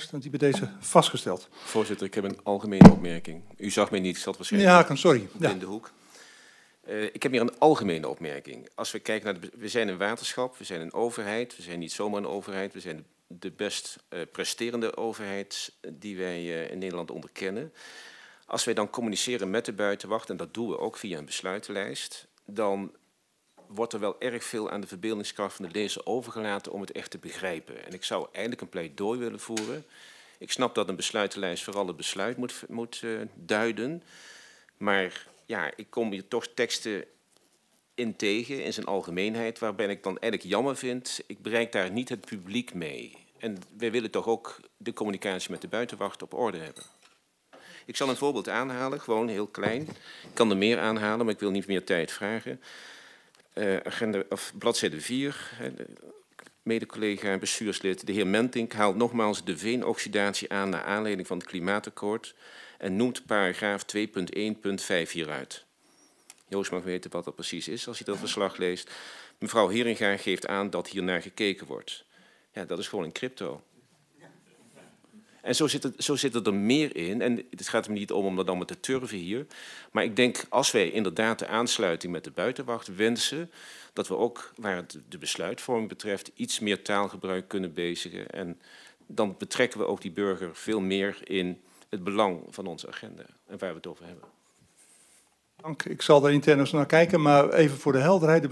juist, dan is die bij deze vastgesteld. Voorzitter, ik heb een algemene opmerking. U zag mij niet, ik zat waarschijnlijk Sorry. in de hoek. Ik heb hier een algemene opmerking. Als we kijken naar we zijn een waterschap, we zijn een overheid, we zijn niet zomaar een overheid, we zijn de best presterende overheid die wij in Nederland onderkennen. Als wij dan communiceren met de buitenwacht, en dat doen we ook via een besluitenlijst, dan wordt er wel erg veel aan de verbeeldingskracht van de lezer overgelaten om het echt te begrijpen. En ik zou eigenlijk een pleidooi willen voeren. Ik snap dat een besluitenlijst vooral het besluit moet duiden, maar ja, ik kom hier toch teksten in tegen, in zijn algemeenheid, waarbij ik dan eigenlijk jammer vind, ik bereik daar niet het publiek mee. En wij willen toch ook de communicatie met de buitenwacht op orde hebben. Ik zal een voorbeeld aanhalen, gewoon heel klein. Ik kan er meer aanhalen, maar ik wil niet meer tijd vragen. Bladzijde 4, mede-collega en bestuurslid, de heer Mentink haalt nogmaals de veenoxidatie aan naar aanleiding van het klimaatakkoord en noemt paragraaf 2.1.5 hieruit. Joost mag weten wat dat precies is als hij dat verslag leest. Mevrouw Heringa geeft aan dat hier naar gekeken wordt. Ja, dat is gewoon een crypto. En zo zit het er meer in. En het gaat er niet om dat allemaal te turven hier. Maar ik denk, als wij inderdaad de aansluiting met de buitenwacht wensen, dat we ook, waar het de besluitvorming betreft, iets meer taalgebruik kunnen bezigen. En dan betrekken we ook die burger veel meer in het belang van onze agenda en waar we het over hebben. Dank. Ik zal daar intern eens naar kijken, maar even voor de helderheid.